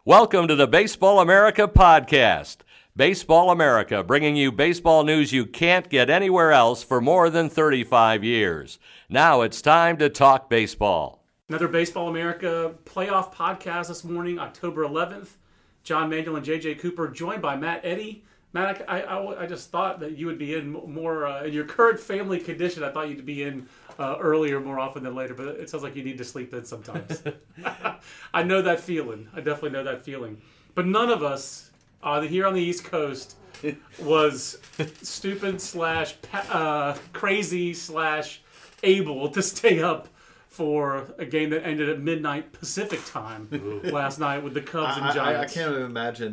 Welcome to the Baseball America podcast. Baseball America, bringing you baseball news you can't get anywhere else for more than 35 years. Now it's time to talk baseball. Another Baseball America playoff podcast this morning, October 11th. John Manuel and J.J. Cooper, joined by Matt Eddy. Matt, I just thought that you would be in more, in your current family condition, I thought you'd be in earlier more often than later, but it sounds like you need to sleep in sometimes. I know that feeling. I definitely know that feeling. But none of us here on the East Coast was stupid / crazy / able to stay up for a game that ended at midnight Pacific time last night with the Cubs and Giants. I can't even imagine,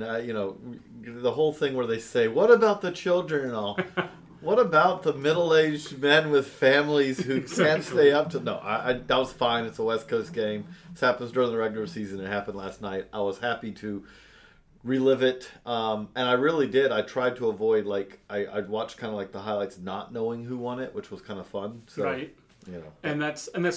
the whole thing where they say, what about the children and all? What about the middle-aged men with families who can't stay up to... No, that was fine. It's a West Coast game. This happens during the regular season. It happened last night. I was happy to relive it. And I really did. I tried to avoid, I'd watch kind of like the highlights not knowing who won it, which was kind of fun. So, right. You know.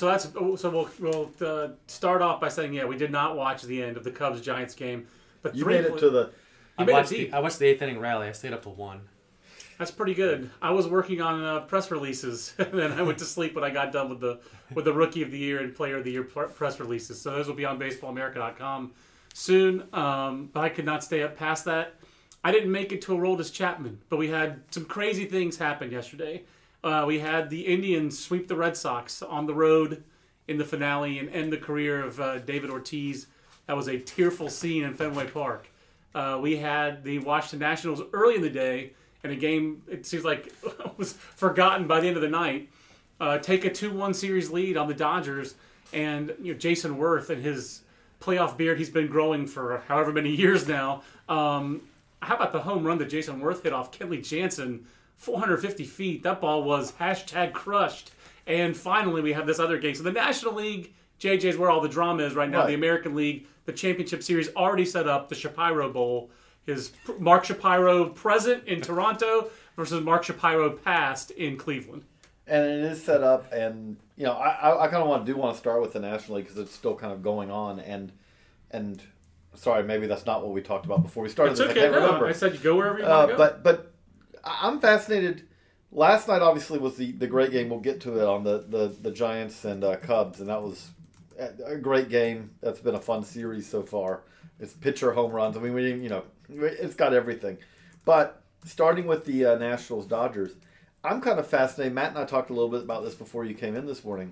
So we'll start off by saying, we did not watch the end of the Cubs-Giants game. But you made it to the... I watched the 8th inning rally. I stayed up till 1. That's pretty good. I was working on press releases, and then I went to sleep when I got done with the Rookie of the Year and Player of the Year press releases. So those will be on BaseballAmerica.com soon. But I could not stay up past that. I didn't make it to Aroldis Chapman, but we had some crazy things happen yesterday. We had the Indians sweep the Red Sox on the road in the finale and end the career of David Ortiz. That was a tearful scene in Fenway Park. We had the Washington Nationals early in the day, in a game it seems like was forgotten by the end of the night, take a 2-1 series lead on the Dodgers, and Jason Worth and his playoff beard he's been growing for however many years now. How about the home run that Jason Worth hit off Kenley Jansen, 450 feet? That ball was #crushed. And finally we have this other game. So the National League, JJ, is where all the drama is right now. Right. The American League, the championship series already set up, the Shapiro Bowl. Is Mark Shapiro present in Toronto versus Mark Shapiro past in Cleveland. And it is set up, and I kind of want to start with the National League because it's still kind of going on. And sorry, maybe that's not what we talked about before we started. It's okay. I can't remember. I said you go wherever you want to go. But I'm fascinated. Last night obviously was the great game. We'll get to it on the Giants and Cubs, and that was a great game. That's been a fun series so far. It's pitcher home runs. I mean, it's got everything. But starting with the Nationals-Dodgers, I'm kind of fascinated. Matt and I talked a little bit about this before you came in this morning.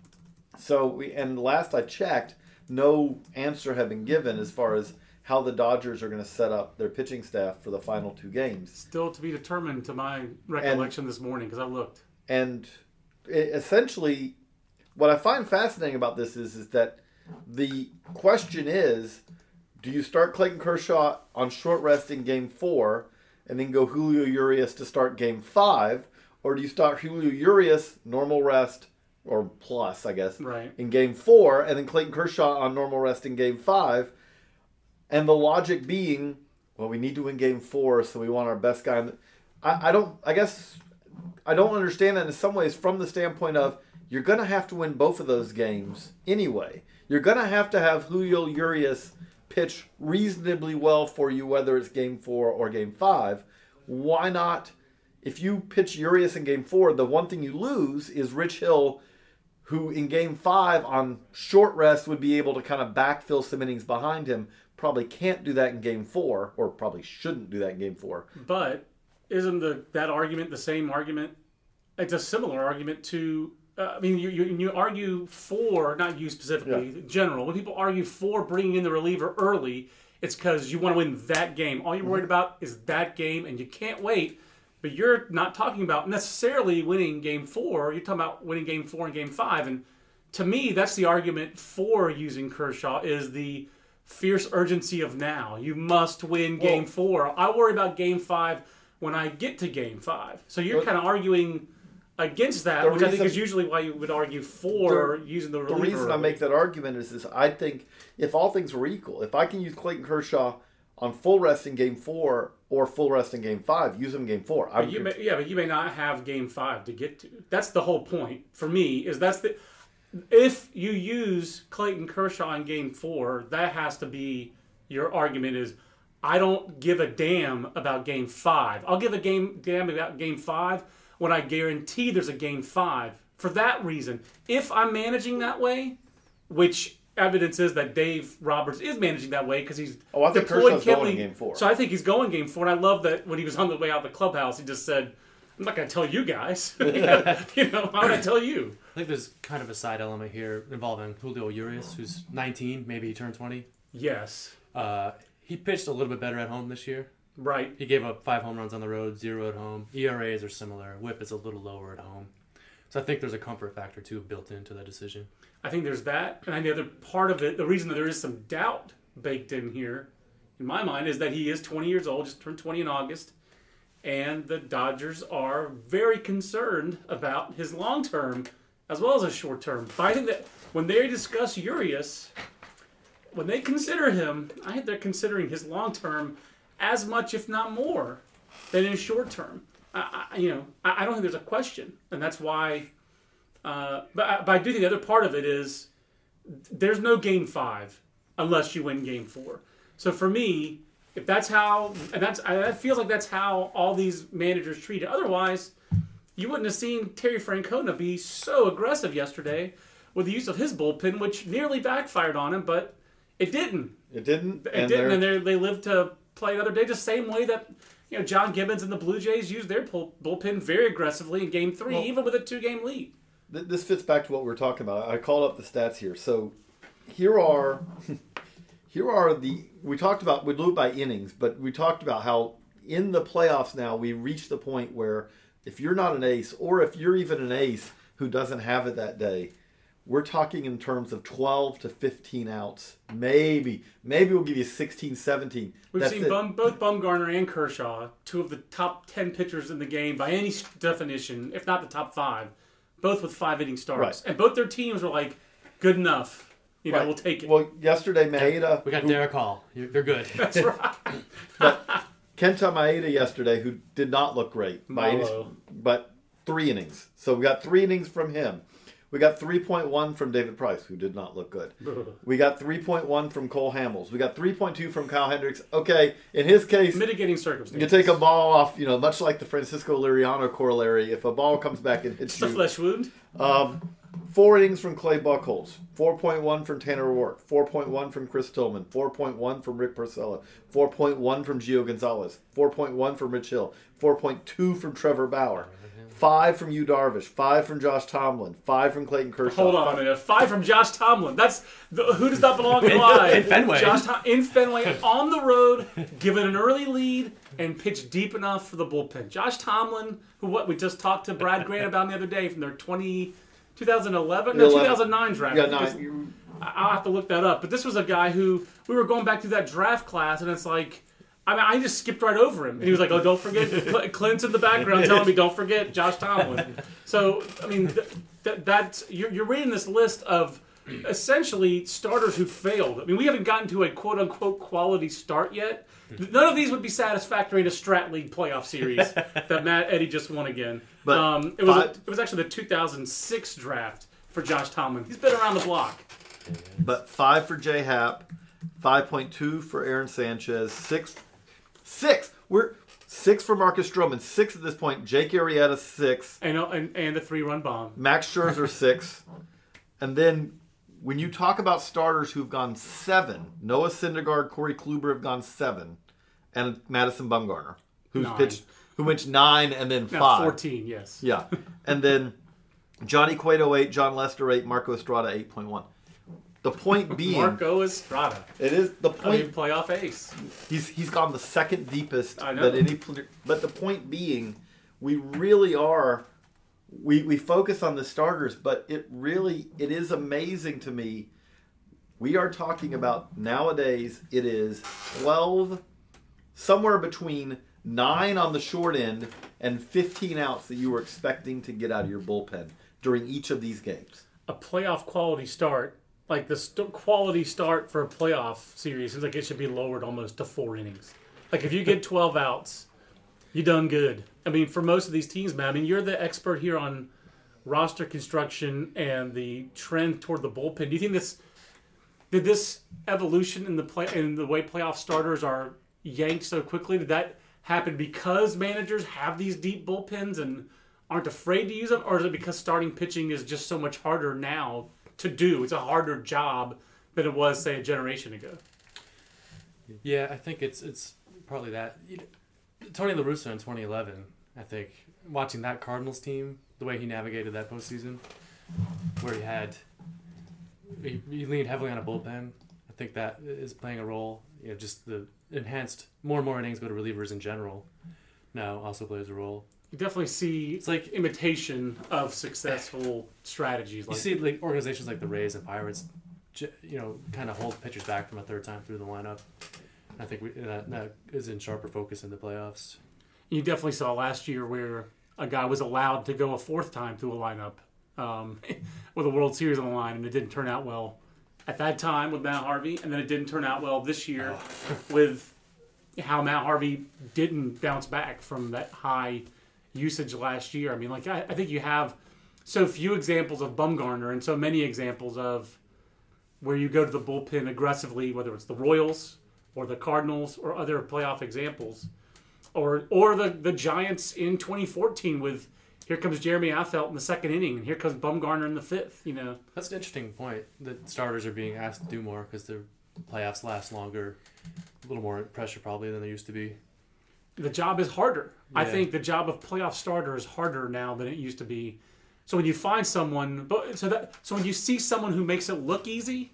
And last I checked, no answer had been given as far as how the Dodgers are going to set up their pitching staff for the final 2 games. Still to be determined to my recollection this morning because I looked. And essentially, what I find fascinating about this is that the question is, do you start Clayton Kershaw on short rest in Game 4 and then go Julio Urias to start Game 5? Or do you start Julio Urias, normal rest, or plus, I guess, right, in Game 4, and then Clayton Kershaw on normal rest in Game 5? And the logic being, well, we need to win Game 4, so we want our best guy. I don't understand that in some ways from the standpoint of you're going to have to win both of those games anyway. You're going to have Julio Urias pitch reasonably well for you, whether it's Game 4 or Game 5. Why not? If you pitch Urias in Game 4, the one thing you lose is Rich Hill, who in Game 5 on short rest would be able to kind of backfill some innings behind him. Probably can't do that in Game 4, or probably shouldn't do that in Game 4. But isn't that argument the same argument? It's a similar argument to... you argue for, not you specifically, in general, when people argue for bringing in the reliever early, it's because you want to win that game. All you're worried about is that game, and you can't wait. But you're not talking about necessarily winning Game 4. You're talking about winning Game 4 and Game 5. And to me, that's the argument for using Kershaw, is the fierce urgency of now. You must win Game 4. I worry about Game 5 when I get to Game 5. So you're kind of arguing against that, which I think is usually why you would argue for using the reliever. The reason I make that argument is I think if all things were equal, if I can use Clayton Kershaw on full rest in Game 4 or full rest in Game 5, use him in Game 4. But you may not have Game 5 to get to. That's the whole point for me. If you use Clayton Kershaw in Game 4, that has to be your argument is, I don't give a damn about Game 5. I'll give a damn about Game 5 when I guarantee there's a Game 5. For that reason, if I'm managing that way, which evidence is that Dave Roberts is managing that way because he's I think deployed Kershaw's going in Game 4. So I think he's going Game 4, and I love that when he was on the way out of the clubhouse, he just said, I'm not going to tell you guys. Why would I tell you? I think there's kind of a side element here involving Julio Urias, who's 19, maybe he turned 20. Yes. He pitched a little bit better at home this year. Right. He gave up 5 home runs on the road, 0 at home. ERAs are similar. WHIP is a little lower at home. So I think there's a comfort factor, too, built into that decision. I think there's that. And I think the other part of it, the reason that there is some doubt baked in here, in my mind, is that he is 20 years old, just turned 20 in August. And the Dodgers are very concerned about his long-term as well as his short-term. But I think that when they discuss Urias, when they consider him, I think they're considering his long-term as much, if not more, than his short-term. I don't think there's a question. And that's why... But I do think the other part of it is there's no Game 5 unless you win Game 4. So for me... If that's how, and that feels like that's how all these managers treat it. Otherwise, you wouldn't have seen Terry Francona be so aggressive yesterday with the use of his bullpen, which nearly backfired on him, but it didn't. It didn't. And they lived to play another day, the same way that John Gibbons and the Blue Jays used their bullpen very aggressively in Game 3, even with a 2-game lead. This fits back to what we were talking about. I called up the stats here. So here are we talked about, we blew it by innings, but we talked about how in the playoffs now we reached the point where if you're not an ace, or if you're even an ace who doesn't have it that day, we're talking in terms of 12 to 15 outs. Maybe we'll give you 16, 17. We've seen both Bumgarner and Kershaw, two of the top 10 pitchers in the game by any definition, if not the top 5, both with 5-inning starts. Right. And both their teams were like, good enough. Right. We'll take it. Well, yesterday, Maeda... We got Derek Hall. They're good. That's right. But Kenta Maeda yesterday, who did not look great, but 3 innings. So we got 3 innings from him. We got 3.1 from David Price, who did not look good. We got 3.1 from Cole Hamels. We got 3.2 from Kyle Hendricks. Okay, in his case... Mitigating circumstances. You take a ball off, much like the Francisco Liriano corollary, if a ball comes back and hits you... It's a flesh wound. 4 innings from Clay Buchholz, 4.1 from Tanner Roark, 4.1 from Chris Tillman, 4.1 from Rick Porcello, 4.1 from Gio Gonzalez, 4.1 from Rich Hill, 4.2 from Trevor Bauer, 5 from Yu Darvish, 5 from Josh Tomlin, 5 from Clayton Kershaw. Hold on a minute. 5 from Josh Tomlin. Who does that belong in live? In Fenway. In Fenway, on the road, given an early lead, and pitched deep enough for the bullpen. Josh Tomlin, we just talked to Brad Grant about the other day from their 2011? No, 2009 draft. Yeah, 9. I'll have to look that up. But this was a guy who, we were going back through that draft class, and it's like, I just skipped right over him. And he was like, oh, don't forget, Clint's in the background telling me, don't forget Josh Tomlin. So, you're reading this list of essentially starters who failed. We haven't gotten to a quote-unquote quality start yet. None of these would be satisfactory in a Strat League playoff series that Matt Eddy just won again. But it was actually the 2006 draft for Josh Tomlin. He's been around the block. But 5 for J Happ, 5.2 for Aaron Sanchez, 6. We're 6 for Marcus Stroman, 6 at this point. Jake Arrieta, 6. And a 3-run bomb. Max Scherzer, 6. And then when you talk about starters who've gone 7, Noah Syndergaard, Corey Kluber have gone 7, and Madison Bumgarner, who went 9 and then 5. 14, yes. Yeah. And then Johnny Cueto, 8, John Lester, 8, Marco Estrada, 8.1. The point being... Marco Estrada. It is the point... playoff ace. He's gone the second deepest I know. that any player... But the point being, we really are... We focus on the starters, but it is amazing to me. We are talking about, nowadays, it is 12, somewhere between 9 on the short end and 15 outs that you were expecting to get out of your bullpen during each of these games. A playoff quality start, like the quality start for a playoff series, seems like it should be lowered almost to 4 innings. Like if you get 12 outs, you done good. For most of these teams, man, you're the expert here on roster construction and the trend toward the bullpen. Do you think this Did this evolution in the way playoff starters are yanked so quickly? Did that happen because managers have these deep bullpens and aren't afraid to use them, or is it because starting pitching is just so much harder now to do? It's a harder job than it was, say, a generation ago. Yeah, I think it's probably that. Tony La Russa in 2011, I think, watching that Cardinals team, the way he navigated that postseason, where he leaned heavily on a bullpen. I think that is playing a role. Just the enhanced more and more innings go to relievers in general now also plays a role. You definitely see it's like imitation of successful strategies. You see like organizations like the Rays and Pirates, kind of hold pitchers back from a third time through the lineup. I think that is in sharper focus in the playoffs. You definitely saw last year where a guy was allowed to go a fourth time through a lineup with a World Series on the line, and it didn't turn out well at that time with Matt Harvey, and then it didn't turn out well this year with how Matt Harvey didn't bounce back from that high usage last year. I mean, like I think you have so few examples of Bumgarner and so many examples of where you go to the bullpen aggressively, whether it's the Royals or the Cardinals or other playoff examples, or the Giants in 2014 with here comes Jeremy Affeldt in the second inning, and here comes Bumgarner in the fifth. That's an interesting point. That starters are being asked to do more because their playoffs last longer, a little more pressure probably than they used to be. The job is harder. Yeah. I think the job of playoff starter is harder now than it used to be. So when you find someone, so when you see someone who makes it look easy,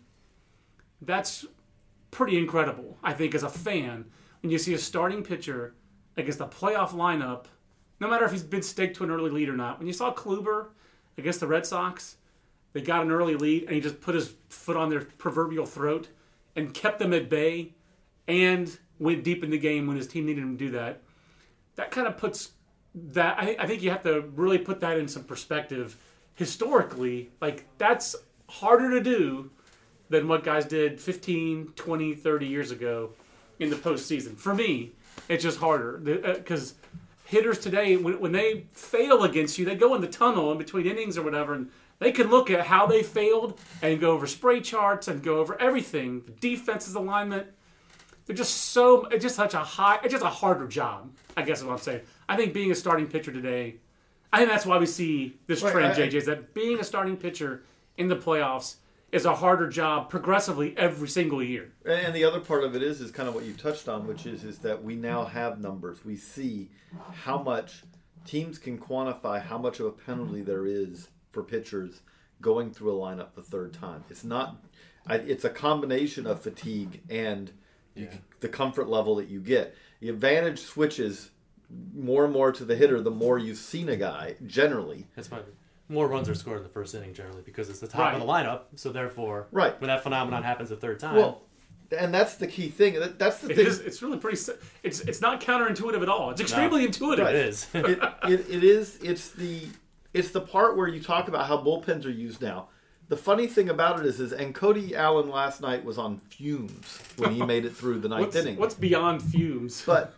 that's pretty incredible. I think as a fan, when you see a starting pitcher against a playoff lineup, no matter if he's been staked to an early lead or not. When you saw Kluber against the Red Sox, they got an early lead and he just put his foot on their proverbial throat and kept them at bay and went deep in the game when his team needed him to do that. That kind of puts that, I think you have to really put that in some perspective. Historically, like that's harder to do than what guys did 15, 20, 30 years ago in the postseason. For me, it's just harder because hitters today, when they fail against you, they go in the tunnel in between innings or whatever, and they can look at how they failed and go over spray charts and go over everything, the defense's alignment. They're just it's just a harder job, I guess is what I'm saying. I think being a starting pitcher today, I think that's why we see this trend, JJ, is that being a starting pitcher in the playoffs is a harder job progressively every single year. And the other part of it is kind of what you touched on, which is that we now have numbers. We see how much teams can quantify how much of a penalty there is for pitchers going through a lineup the third time. It's a combination of fatigue and the comfort level that you get. The advantage switches more and more to the hitter the more you've seen a guy, generally. That's why more runs are scored in the first inning generally because it's the top of the lineup. So therefore, when that phenomenon happens the third time. Well, and that's the key thing. That's the thing. It's really pretty. It's not counterintuitive at all. It's extremely intuitive. It is. It is. It's the part where you talk about how bullpens are used now. The funny thing about it is and Cody Allen last night was on fumes when he made it through the ninth inning. What's beyond fumes? But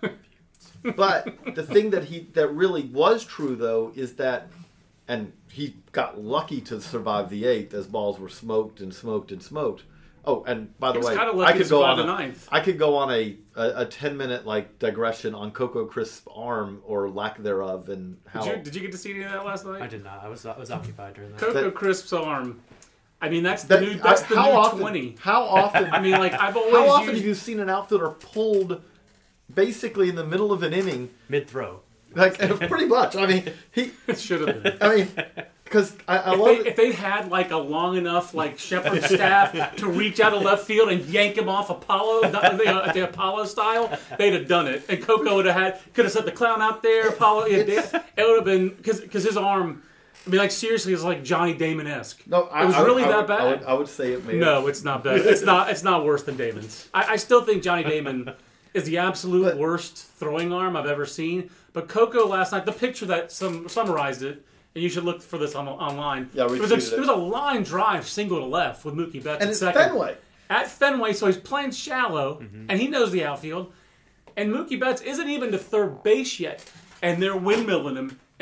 the thing that really was true though is that, and he got lucky to survive the eighth as balls were smoked and smoked and smoked. Oh, and by the way, I could go on a 10-minute digression on Coco Crisp's arm or lack thereof and how. Did you get to see any of that last night? I did not. I was occupied during that. Coco Crisp's arm. I mean, that's the new 20. How often? I mean, like I've always. How often have you seen an outfielder pulled basically in the middle of an inning, mid-throw? Pretty much. I mean, he should have been. I mean, because I love it. If they had a long enough shepherd staff to reach out of left field and yank him off Apollo, the Apollo style, they'd have done it. And Coco could have set the clown out there. Apollo, it would have been because his arm. I mean, seriously, it's like Johnny Damon-esque. No, it was really that bad. I would say it made. No, it's not bad. It's not worse than Damon's. I still think Johnny Damon is the absolute worst throwing arm I've ever seen. But Coco last night, the picture that summarized it, and you should look for this online. Yeah, it was a line drive single to left with Mookie Betts and at second. Fenway. At Fenway, so he's playing shallow, and he knows the outfield. And Mookie Betts isn't even to third base yet, and they're windmilling him.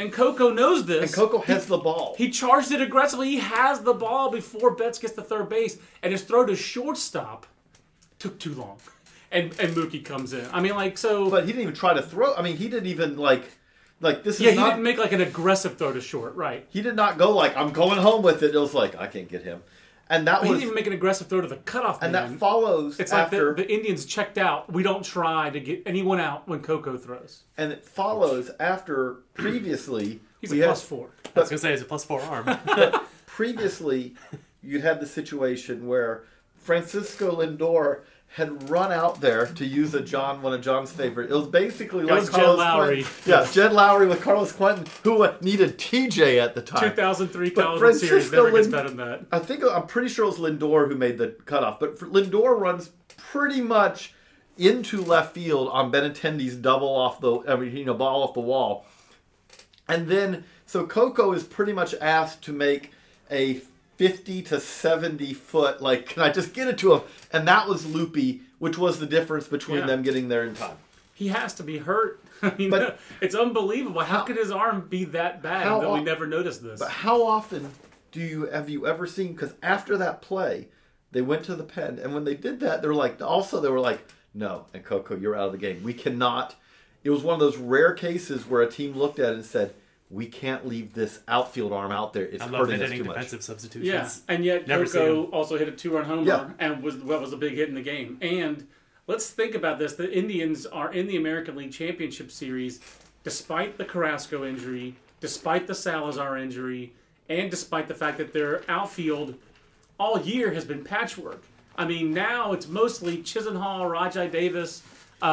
And Coco knows this. And Coco has the ball. He charged it aggressively. He has the ball before Betts gets to third base. And his throw to shortstop took too long. And Mookie comes in. I mean, like, so... But he didn't even try to throw. I mean, he didn't even, like this is yeah, he not... didn't make, like, an aggressive throw to short, right. He did not go like, I'm going home with it. It was like, I can't get him. And that He was... didn't even make an aggressive throw to the cutoff And man. that follows It's after... like the Indians checked out. We don't try to get anyone out when Coco throws. And it follows after previously... He's a +4. I was going to say, it's a +4 arm. But previously, you'd had the situation where Francisco Lindor had run out there to use one of John's favorite. It was basically like was Carlos Jed Lowry. Quentin. Yeah, Jed Lowry with Carlos Quentin, who needed TJ at the time. 2003 But College Series Francisco never gets better than that. I'm pretty sure it was Lindor who made the cutoff, but Lindor runs pretty much into left field on Benintendi's ball off the wall. And then, so Coco is pretty much asked to make a 50 to 70 foot, like, can I just get it to him? And that was loopy, which was the difference between them getting there in time. He has to be hurt. I mean, But- it's unbelievable. How could his arm be that bad that we never noticed this? But how often have you ever seen, because after that play, they went to the pen, and when they did that, they were like, no, and Coco, you're out of the game. We cannot. It was one of those rare cases where a team looked at it and said, we can't leave this outfield arm out there. It's hurting us too much. Defensive substitutions. Yeah, and yet Never Coco also hit a 2-run homer Yeah. and was a big hit in the game. And let's think about this. The Indians are in the American League Championship Series despite the Carrasco injury, despite the Salazar injury, and despite the fact that their outfield all year has been patchwork. I mean, now it's mostly Chisenhall, Rajai Davis,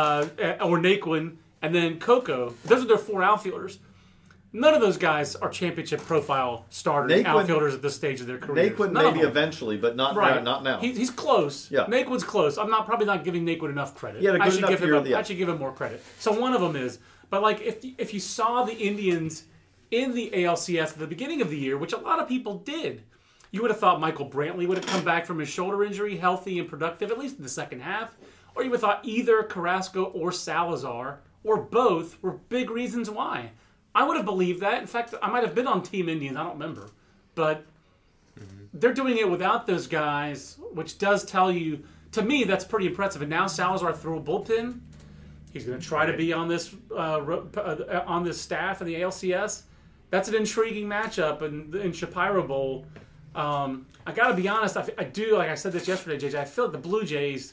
or Naquin, and then Coco. Those are their 4 outfielders. None of those guys are championship profile starters, outfielders at this stage of their career. Naquin maybe eventually, but not now. He's close. Yeah. Naquin's close. I'm probably not giving Naquin enough credit. He had a good I should enough give him. year, I should give him more credit. So one of them is. But like, if you saw the Indians in the ALCS at the beginning of the year, which a lot of people did, you would have thought Michael Brantley would have come back from his shoulder injury healthy and productive, at least in the second half. Or you would have thought either Carrasco or Salazar or both were big reasons why. I would have believed that. In fact, I might have been on Team Indians. I don't remember. But they're doing it without those guys, which does tell you, to me, that's pretty impressive. And now Salazar threw a bullpen. He's going to try to be on this staff in the ALCS. That's an intriguing matchup in Shapiro Bowl. I got to be honest. I do, like I said this yesterday, JJ. I feel like the Blue Jays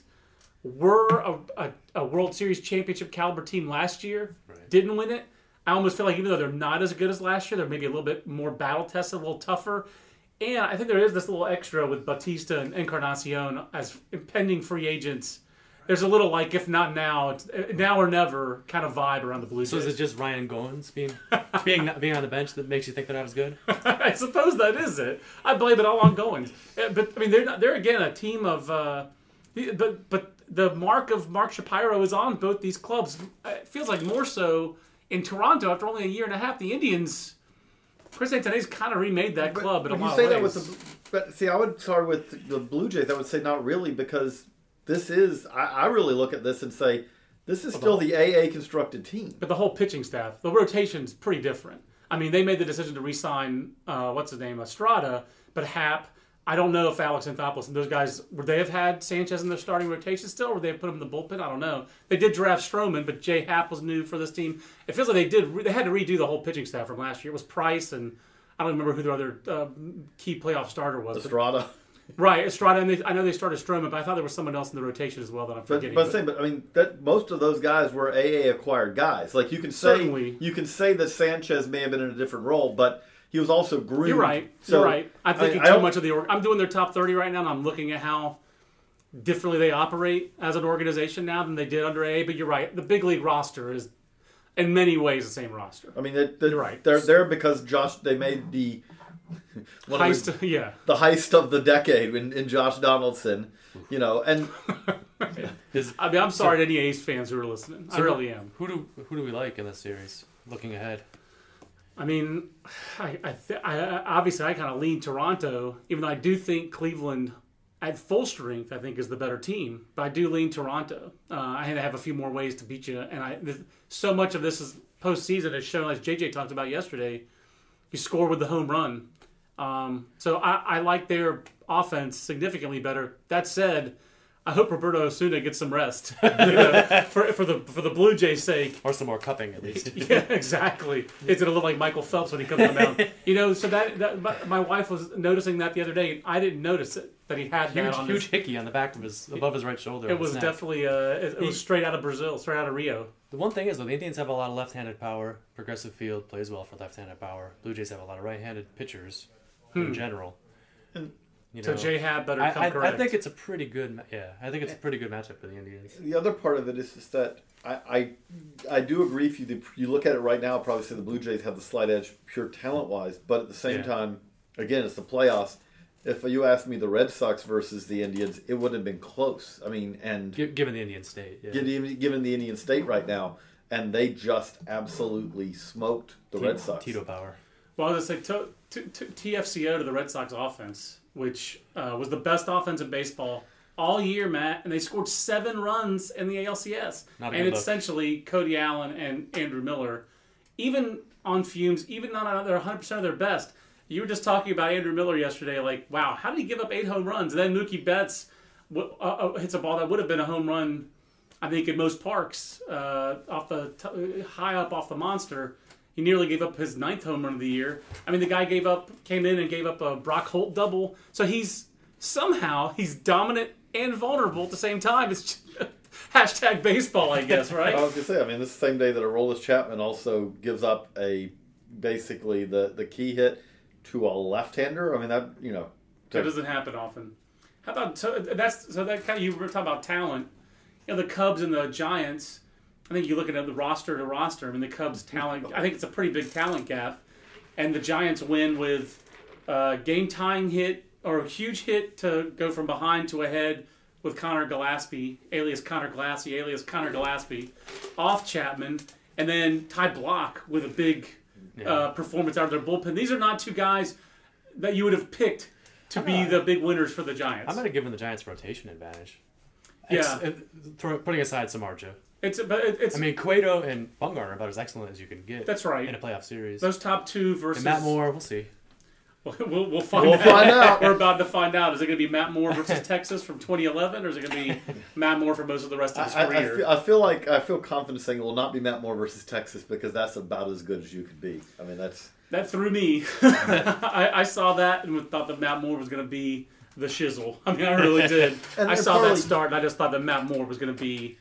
were a World Series championship caliber team last year. Right. Didn't win it. I almost feel like even though they're not as good as last year, they're maybe a little bit more battle tested, a little tougher. And I think there is this little extra with Bautista and Encarnacion as impending free agents. There's a little like, if not now, it's now or never kind of vibe around the Blue Jays. So is it just Ryan Goins being on the bench that makes you think they're not as good? I suppose that is it. I blame it all on Goins. But I mean, they're again a team of. But the mark of Mark Shapiro is on both these clubs. It feels like more so in Toronto after only a year and a half. The Indians, Chris Antone's kind of remade that club in a lot of ways. I would start with the Blue Jays. I would say not really, because this is. I really look at this and say this is still the AA constructed team. But the whole pitching staff, the rotation's pretty different. I mean, they made the decision to re-sign Estrada, but Happ. I don't know if Alex Anthopoulos and those guys, would they have had Sanchez in their starting rotation still, or would they have put him in the bullpen? I don't know. They did draft Stroman, but Jay Happ was new for this team. It feels like they had to redo the whole pitching staff from last year. It was Price, and I don't remember who their other key playoff starter was. Estrada. Right, Estrada, and I know they started Stroman, but I thought there was someone else in the rotation as well that I'm forgetting. But I mean, most of those guys were AA acquired guys. Like you can say that Sanchez may have been in a different role, but he was also groomed. You're right. I'm thinking too much of the. I'm doing their top 30 right now, and I'm looking at how differently they operate as an organization now than they did under AA. But you're right. The big league roster is, in many ways, the same roster. I mean, you're right. They're there because they made the heist. The heist of the decade in Josh Donaldson. And I'm sorry to any A's fans who are listening. I really am. Who do we like in this series? Looking ahead. I mean, I obviously I kind of lean Toronto, even though I do think Cleveland at full strength, I think is the better team. But I do lean Toronto. I have a few more ways to beat you, and so much of this is postseason has shown, as JJ talked about yesterday, you score with the home run. So I like their offense significantly better. That said, I hope Roberto Osuna gets some rest for the Blue Jays' sake, or some more cupping at least. Yeah, exactly. It's gonna look like Michael Phelps when he comes on the mound. So that my wife was noticing that the other day, and I didn't notice it that he had that on huge hickey on the back of above his right shoulder. It was definitely it was straight out of Brazil, straight out of Rio. The one thing is, though, the Indians have a lot of left-handed power. Progressive Field plays well for left-handed power. Blue Jays have a lot of right-handed pitchers in general. So J-Hab better come correct. I think it's a pretty good. I think it's a pretty good matchup for the Indians. The other part of it is just that I do agree if you look at it right now, probably say the Blue Jays have the slight edge, pure talent-wise. But at the same time, again, it's the playoffs. If you asked me the Red Sox versus the Indians, it wouldn't have been close. I mean, and given the Indian state, given the Indian state right now, and they just absolutely smoked the Red Sox. Tito Power. Well, I was going to say TFCO to the Red Sox offense, which was the best offense in baseball all year, Matt, and they scored 7 runs in the ALCS. And essentially Cody Allen and Andrew Miller, even on fumes, even not at their 100% of their best. You were just talking about Andrew Miller yesterday, like, wow, how did he give up 8 home runs? And then Mookie Betts hits a ball that would have been a home run, I think, in most parks, high up off the monster. He nearly gave up his 9th home run of the year. I mean, the guy came in and gave up a Brock Holt double. So he's dominant and vulnerable at the same time. It's just #baseball, I guess, right? I was going to say, I mean, this is the same day that Aroldis Chapman also gives up basically the key hit to a left-hander. I mean, that doesn't happen often. How about that kind of, you were talking about talent. The Cubs and the Giants. I think you're looking at the roster to roster. I mean, the Cubs' talent, I think it's a pretty big talent gap. And the Giants win with a game-tying hit or a huge hit to go from behind to ahead with Connor Gillespie, alias Connor Gillespie, off Chapman, and then Ty Block with a big performance out of their bullpen. These are not 2 guys that you would have picked to be the big winners for the Giants. I'm going to give them the Giants' rotation advantage. Yeah. Putting aside Samardzija. I mean, Cueto and Bumgarner are about as excellent as you can get. That's right. In a playoff series. Those top 2 versus... And Matt Moore, we'll see. We'll find out. We're about to find out. Is it going to be Matt Moore versus Texas from 2011, or is it going to be Matt Moore for most of the rest of his career? I feel confident saying it will not be Matt Moore versus Texas because that's about as good as you could be. I mean, that threw me. I saw that and thought that Matt Moore was going to be the shizzle. I mean, I really did. I saw that start, and I just thought that Matt Moore was going to be,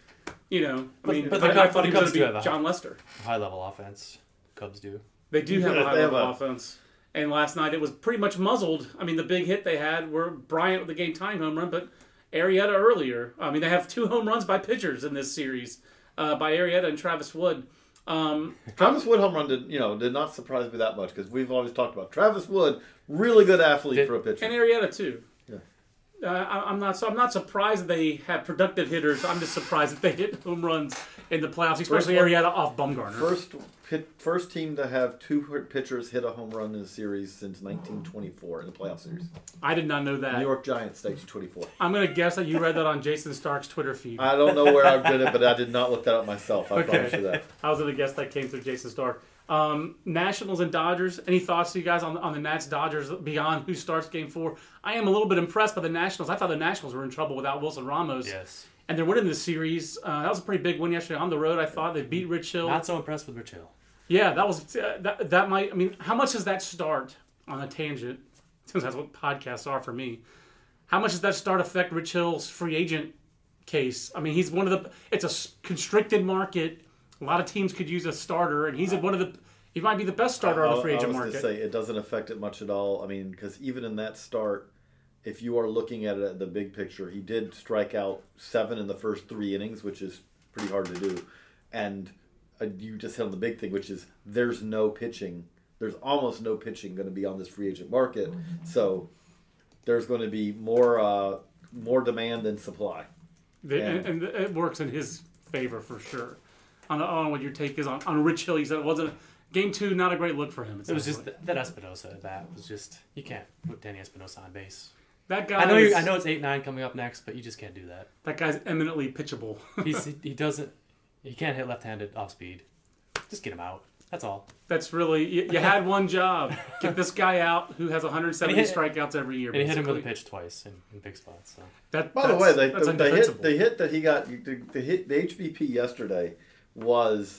I thought he was going to be John Lester. High-level offense. Cubs do. They do have a high-level offense. And last night it was pretty much muzzled. I mean, the big hit they had were Bryant with the game-tying home run, but Arrieta earlier. I mean, they have 2 home runs by pitchers in this series, by Arrieta and Travis Wood. Travis Wood home run did not surprise me that much because we've always talked about Travis Wood, really good athlete for a pitcher, and Arrieta too. Yeah, I'm not surprised that they have productive hitters. I'm just surprised that they hit home runs in the playoffs, especially Arrieta off Bumgarner. First team to have 2 pitchers hit a home run in a series since 1924 in the playoff series. I did not know that. New York Giants, 1924. I'm going to guess that you read that on Jason Stark's Twitter feed. I don't know where I did it, but I did not look that up myself. I promise you that. I was going to guess that came through Jason Stark. Nationals and Dodgers. Any thoughts, you guys, on the Nats Dodgers beyond who starts Game 4? I am a little bit impressed by the Nationals. I thought the Nationals were in trouble without Wilson Ramos. Yes. And they're winning this series. That was a pretty big win yesterday on the road. I thought they beat Rich Hill. Not so impressed with Rich Hill. Yeah, that was that might. I mean, how much does that start on a tangent? Since that's what podcasts are for me. How much does that start affect Rich Hill's free agent case? I mean, he's one of the. It's a constricted market. A lot of teams could use a starter, and he's one of the. He might be the best starter on the free agent market. I was going to say it doesn't affect it much at all. I mean, because even in that start, if you are looking at it at the big picture, he did strike out 7 in the first 3 innings, which is pretty hard to do, and. You just hit on the big thing, which is there's no pitching. There's almost no pitching going to be on this free agent market. So there's going to be more demand than supply. And it works in his favor for sure. I don't know what your take is on Rich Hill. You said it wasn't Game 2, not a great look for him. It was just that Espinosa at bat was just, you can't put Danny Espinosa on base. That guy. I know it's 8-9 coming up next, but you just can't do that. That guy's eminently pitchable. He can't hit left-handed off speed. Just get him out. That's all. That's really you had one job. Get this guy out who has 170 strikeouts every year. And he hit him with a pitch twice in big spots. So. By the way, the hit that he got, the HBP yesterday was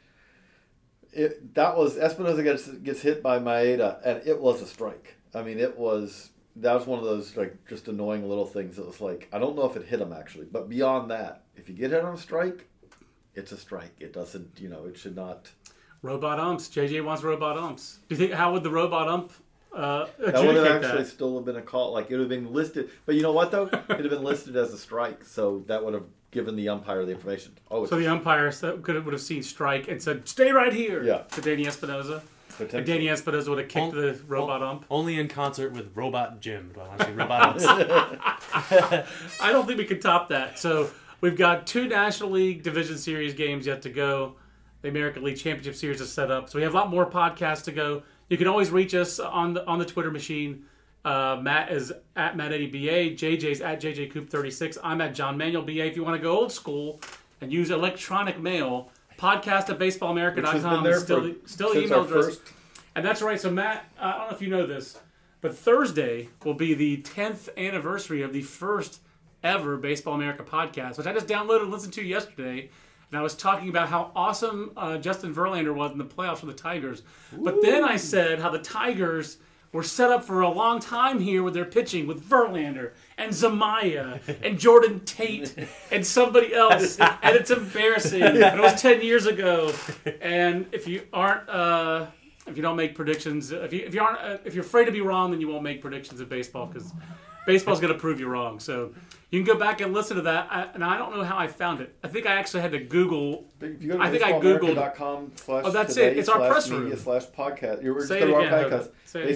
Espinosa gets hit by Maeda, and it was a strike. I mean, that was one of those like just annoying little things. It was like I don't know if it hit him actually, but beyond that, if you get hit on a strike, it's a strike. It doesn't, it should not. Robot umps. JJ wants robot umps. Do you think how would the robot ump that would have actually still have been a call? Like it would have been listed, but you know what though? It would have been listed as a strike, so that would have given the umpire the information. Oh, so the umpire would have seen strike and said, "Stay right here." Yeah. To Danny Espinosa. And Danny Espinosa would have kicked the robot ump. Only in concert with Robot Jim. Do I want to see robot umps? I don't think we could top that. So we've got 2 National League Division Series games yet to go. The American League Championship Series is set up. So we have a lot more podcasts to go. You can always reach us on the Twitter machine. Matt is at Matt80BA. JJ's at JJCoop36. I'm at John Manuel BA. If you want to go old school and use electronic mail, podcast@baseballamerica.com is still the email address. And that's right. So Matt, I don't know if you know this, but Thursday will be the 10th anniversary of the first ever Baseball America podcast, which I just downloaded and listened to yesterday. And I was talking about how awesome Justin Verlander was in the playoffs for the Tigers. But then I said how the Tigers were set up for a long time here with their pitching with Verlander and Zamaya and Jordan Tate and somebody else. And it's embarrassing. And it was 10 years ago. And if you aren't... if you don't make predictions, if you're afraid to be wrong, then you won't make predictions of baseball because baseball's going to prove you wrong. So you can go back and listen to that. And I don't know how I found it. I think I actually had to Google. If you go to baseballamerica.com/. Oh, that's it. It's our press room. /podcast. You're Say it again. Our podcast.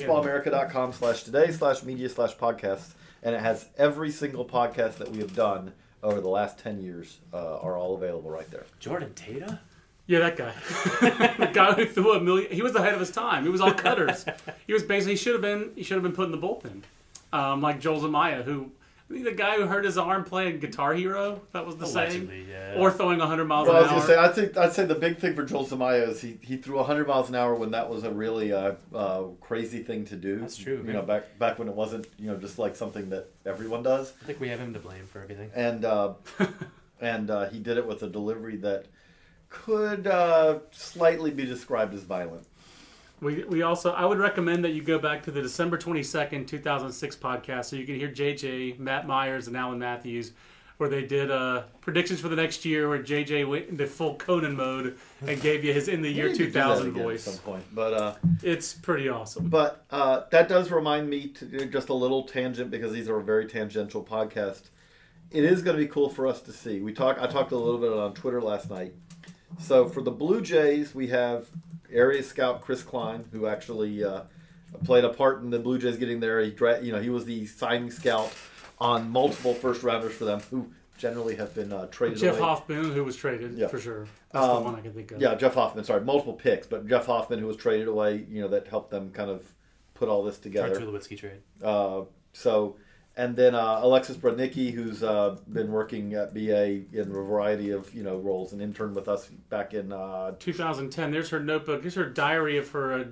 baseballamerica.com/today/media/podcasts. And it has every single podcast that we have done over the last 10 years are all available right there. Jordan Tata? Yeah, that guy. The guy who threw a million. He was ahead of his time. He was all cutters. He was basically he should have been put in the bullpen, like Joel Zamaya, who the guy who hurt his arm playing Guitar Hero. That was the saying. Yeah. Or throwing 100 miles an hour. I was gonna say I'd say the big thing for Joel Zamaya is he threw 100 miles an hour when that was a really crazy thing to do. That's true. Back when it wasn't just like something that everyone does. I think we have him to blame for everything. And he did it with a delivery that could slightly be described as violent. We also, I would recommend that you go back to the December 22nd, 2006 podcast so you can hear JJ, Matt Myers, and Alan Matthews, where they did predictions for the next year, where JJ went into full Conan mode and gave you his in the year 2000 voice. At some point, but it's pretty awesome. But that does remind me to do just a little tangent because these are a very tangential podcast. It is going to be cool for us to see. I talked a little bit on Twitter last night. So for the Blue Jays, we have area scout Chris Klein, who actually played a part in the Blue Jays getting there. He was the signing scout on multiple first rounders for them, who generally have been traded Jeff away. Hoffman, who was traded for sure. That's the one I can think of. Yeah, Jeff Hoffman. Sorry, multiple picks, but Jeff Hoffman, who was traded away. that helped them kind of put all this together. Tulowitzki trade. And then Alexis Brodnicki, who's been working at BA in a variety of roles, and interned with us back in 2010. There's her notebook. There's her diary of her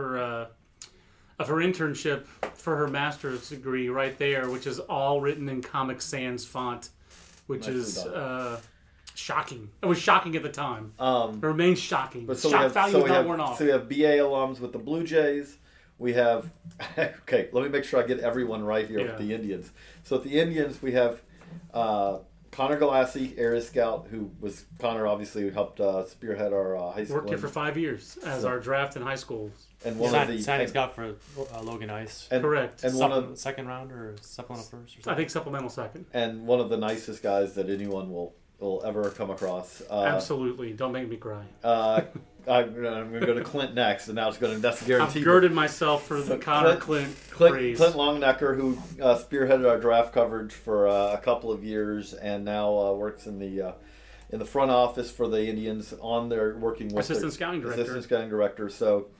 internship for her master's degree right there, which is all written in Comic Sans font, which is shocking. It was shocking at the time. It remains shocking. But Shock value is not worn off. So we have BA alums with the Blue Jays. We have, okay, let me make sure I get everyone right here with the Indians. So at the Indians, we have Connor Galassi, area scout, Connor obviously helped spearhead our high school. Worked here for 5 years as our draft in high school. And signing scout for Logan Ice. Correct. And second round or supplemental first? Or something? I think supplemental second. And one of the nicest guys that anyone will ever come across. Absolutely. Don't make me cry. I'm going to go to Clint next, and now that's a guarantee. I've girded myself for the Connor Clint praise. Clint Longnecker, who spearheaded our draft coverage for a couple of years, and now works in the front office for the Indians on their working with assistant scouting director. So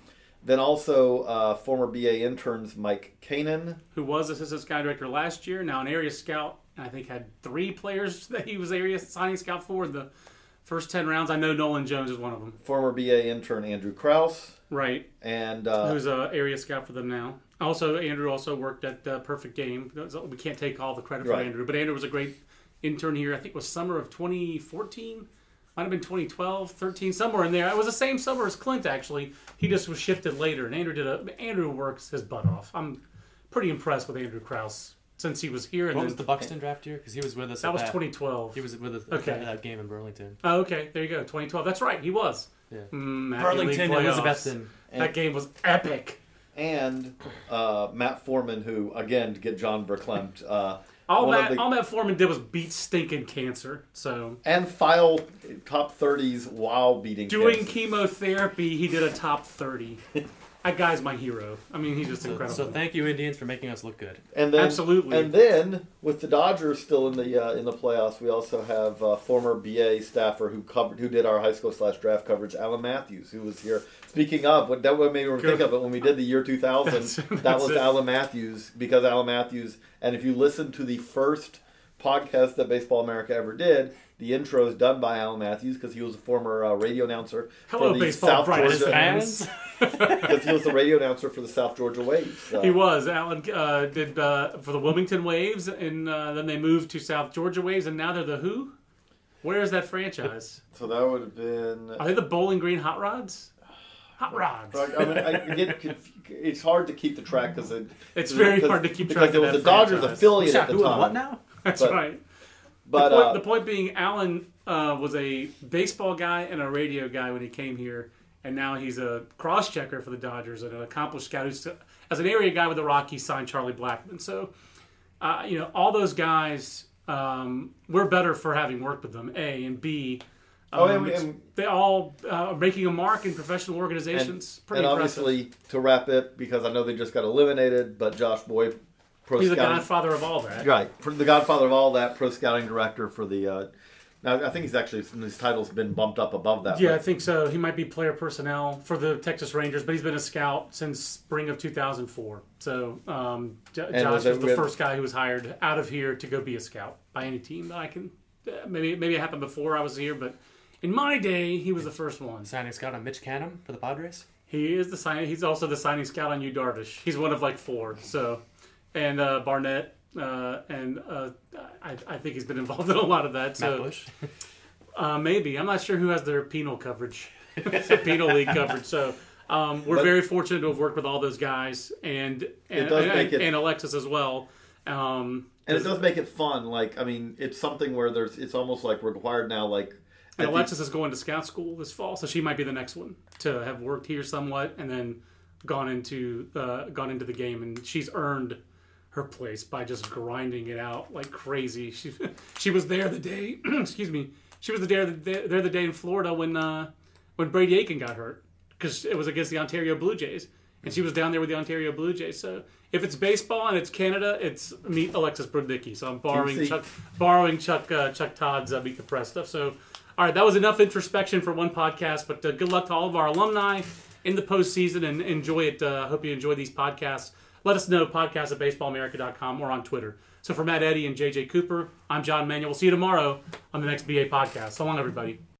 Then also former BA interns Mike Kanan. Who was assistant scout director last year, now an area scout, and I think had 3 players that he was area signing scout for in the first 10 rounds. I know Nolan Jones is one of them. Former BA intern Andrew Krause. Right. And who's an area scout for them now. Also, Andrew also worked at Perfect Game. We can't take all the credit for Andrew, but Andrew was a great intern here. I think it was summer of 2014. Might have been 2012, 13, somewhere in there. It was the same summer as Clint, actually. He just was shifted later, and Andrew works his butt off. I'm pretty impressed with Andrew Krause since he was here. And what was the Buxton draft year? Because he was with us. That was 2012. He was with us at that game in Burlington. Oh, okay. There you go. 2012. That's right. He was. Yeah. Burlington, Elizabethton. That game was epic. And Matt Foreman, who, again, to get John Verklempt, all Matt Foreman did was beat stinking cancer. And file top 30s while beating doing cancer. Chemotherapy, he did a top 30. That guy's my hero. I mean, he's just incredible. So thank you, Indians, for making us look good. And then, absolutely. And then with the Dodgers still in the playoffs, we also have former BA staffer who did our high school / draft coverage, Alan Matthews, who was here. Speaking of, that made me think of it when we did the year 2000. That was Alan Matthews, because Alan Matthews. And if you listen to the first podcast that Baseball America ever did, the intro is done by Alan Matthews because he was a former radio announcer for the South Georgia fans. Because he was the radio announcer for the South Georgia Waves. He was. Alan did for the Wilmington Waves, and then they moved to South Georgia Waves, and now they're the who? Where is that franchise? So that would have been... Are they the Bowling Green Hot Rods? Hot Rods. I mean, it's hard to keep the track because it's very hard to keep track because it was the Dodgers affiliate at the time. What now? That's right. But the point being, Alan was a baseball guy and a radio guy when he came here, and now he's a cross-checker for the Dodgers and an accomplished scout. As an area guy with the Rockies, signed Charlie Blackmon. So, all those guys, we're better for having worked with them, A, and B... they all are making a mark in professional organizations. And obviously, to wrap it, because I know they just got eliminated, but Josh Boyd, he's the godfather of all that. Right, the godfather of all that, pro scouting director for the... now, I think his title's been bumped up above that. Yeah, I think so. He might be player personnel for the Texas Rangers, but he's been a scout since spring of 2004. So Josh was the first guy who was hired out of here to go be a scout by any team that I can... Maybe it happened before I was here, but... In my day, he was the first one. Signing scout on Mitch Canham for the Padres? He is He's also the signing scout on Yu Darvish. He's one of like 4. So, and Barnett, and I think he's been involved in a lot of that. So, Matt Bush? Maybe. I'm not sure who has their penal coverage. Penal league coverage. So, we're very fortunate to have worked with all those guys and Alexis as well. And it does make it fun. Like, I mean, it's something where it's almost like required now. Like. And Alexis is going to scout school this fall, so she might be the next one to have worked here somewhat and then gone into the game. And she's earned her place by just grinding it out like crazy. She was there the day. Excuse me. She was there the day in Florida when Brady Aiken got hurt because it was against the Ontario Blue Jays, and she was down there with the Ontario Blue Jays. So if it's baseball and it's Canada, it's meet Alexis Brudnicki. So I'm borrowing Chuck Todd's Meet the Press stuff. So. All right, that was enough introspection for one podcast, but good luck to all of our alumni in the postseason and enjoy it. Hope you enjoy these podcasts. Let us know, podcast@baseballamerica.com or on Twitter. So for Matt Eddy and JJ Cooper, I'm John Manuel. We'll see you tomorrow on the next BA podcast. So long, everybody.